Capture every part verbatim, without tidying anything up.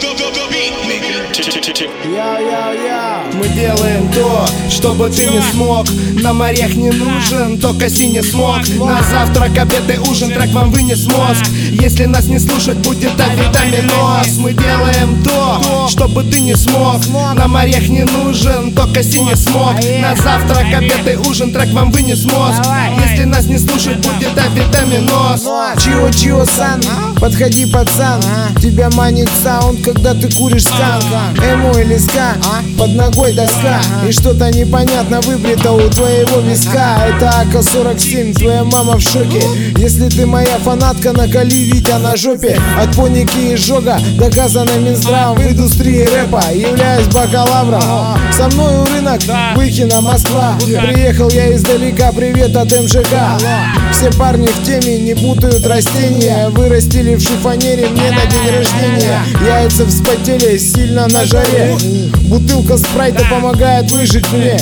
Я-я-я. Мы делаем то, чтобы ты не смог. На морях не нужен только синий смог. На завтрак, обед и ужин трек вам вынес мозг. Если нас не слушать, будет авитаминоз. Мы делаем то, чтобы ты не смог. На морях не нужен только синий смог. На завтрак, обед и ужин трек вам вынес мозг. Если нас не слушать, будет авитаминоз. Чио-чио-сан, подходи, пацан. Тебя манит саунд, когда ты куришь сканк. Эмо или ска, под ногой доска. И что-то непонятно выбрито у твоего виска. Это а ка сорок семь, твоя мама в шоке. Если ты моя фанатка, наколи Витя на жопе. От поники и жога доказано Минздравом. В индустрии рэпа являюсь бакалавром. Со мною рынок, Выхино, Москва. Приехал я издалека, привет от эм жэ ка. Все парни в теме, не путают растения. Вырастили в шифонере мне на день рождения. Яйца вспотели сильно на жаре. Бутылка спрайта помогает выжить мне.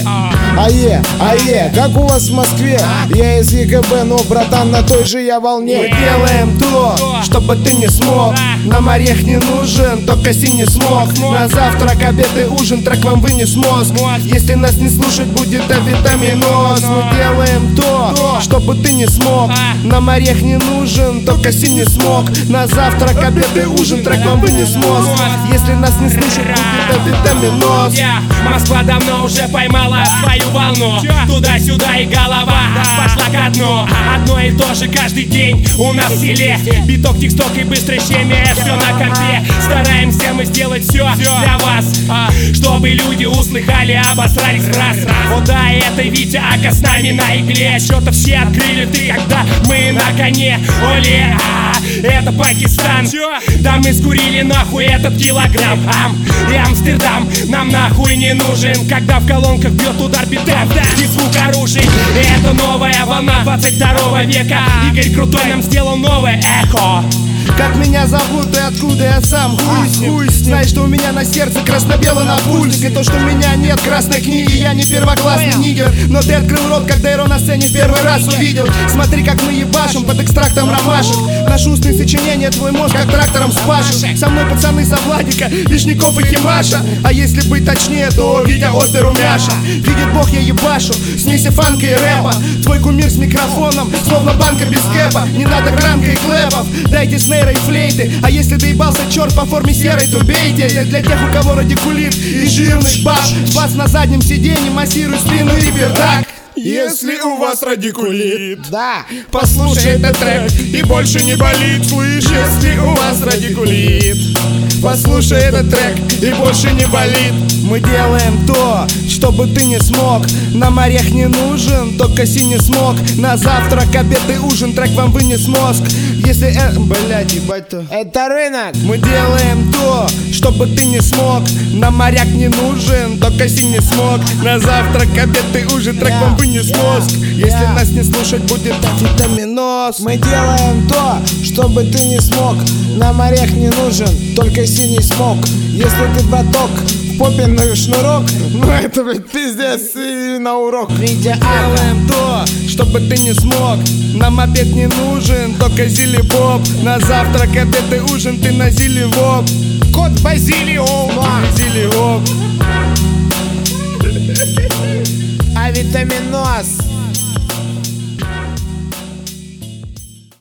Ае, ае, как у вас в Москве? Я из е ка бэ, но, братан, на той же я волне. Мы делаем то, чтобы ты не смог. На морях не нужен только синий смог. На завтрак, обед и ужин трек вам вынес мозг. Если нас не слушать, будет авитаминоз. Мы делаем то, чтобы ты не смог. На морях не нужен только синий смог. На завтрак, обед и ужин трек вам вынес мозг. Если нас не слушать, будет авитаминоз. Москва давно уже поймала свою волну. Туда-сюда и голова пошла ко дну. Одно и то же каждый день у нас в селе. Биток, тексток и быстрое щемя, все на компе. Стараемся мы сделать все для вас, чтобы люди услыхали, обосрались раз. О да, это Витя, а ка с нами на игле. Что-то все открыли ты, когда мы на коне. Оле, а, это Пакистан. Да мы скурили нахуй этот килограмм. Ам, и Амстердам нам нахуй не нужен, когда в колонках бьет удар битов и звук оружий. Это новая волна двадцать второго века. Игорь Крутой нам сделал новое эхо. Как меня зовут и откуда я сам, хуй с ним. Знай, что у меня на сердце красно-белый напульник. И то, что у меня нет красной книги, я не первоклассный нигер. Но ты открыл рот, когда его на сцене в первый раз увидел. Смотри, как мы ебашим под экстрактом ромашек. Наши устные сочинения твой мозг как трактором спашет. Со мной пацаны со Владика, Вишняков и Химаша. А если быть точнее, то Витя оперу Мяша. Видит бог, я ебашу, смеси фанка и рэпа. Твой кумир с микрофоном, словно банка без кэпа. Не надо кранка и клэпов, дайте снейра и флейты. А если доебался черт по форме серой, то бейте. Это для тех, у кого радикулит и жирный баш. Бас на заднем сиденье, массируй спину и пердак. Если у вас радикулит, Да, послушай этот трек и больше не болит. Слышь, если у вас радикулит, послушай этот трек и больше не болит. Мы делаем то, чтобы ты не смог. На морях не нужен только синий смог. На завтрак, обед и ужин трек вам вынес мозг. Если э... блядь, ебать-то. это рынок. Мы делаем то, чтобы ты не смог. На морях не нужен только синий смог. На завтрак, обед и ужин трек вам вынес мозг. Если нас не слушать, будет авитаминоз. Мы делаем то, чтобы ты не смог. На морях не нужен только синий смог. Если ты, браток, в попе на шнурок, ну это, блядь, пиздец и на урок. Витя, а Делаем то, чтобы ты не смог. Нам обед не нужен, только зили-поп. На завтрак, обед и ужин ты на зили-воп. кот Базилио, Зили-воп. авитаминоз.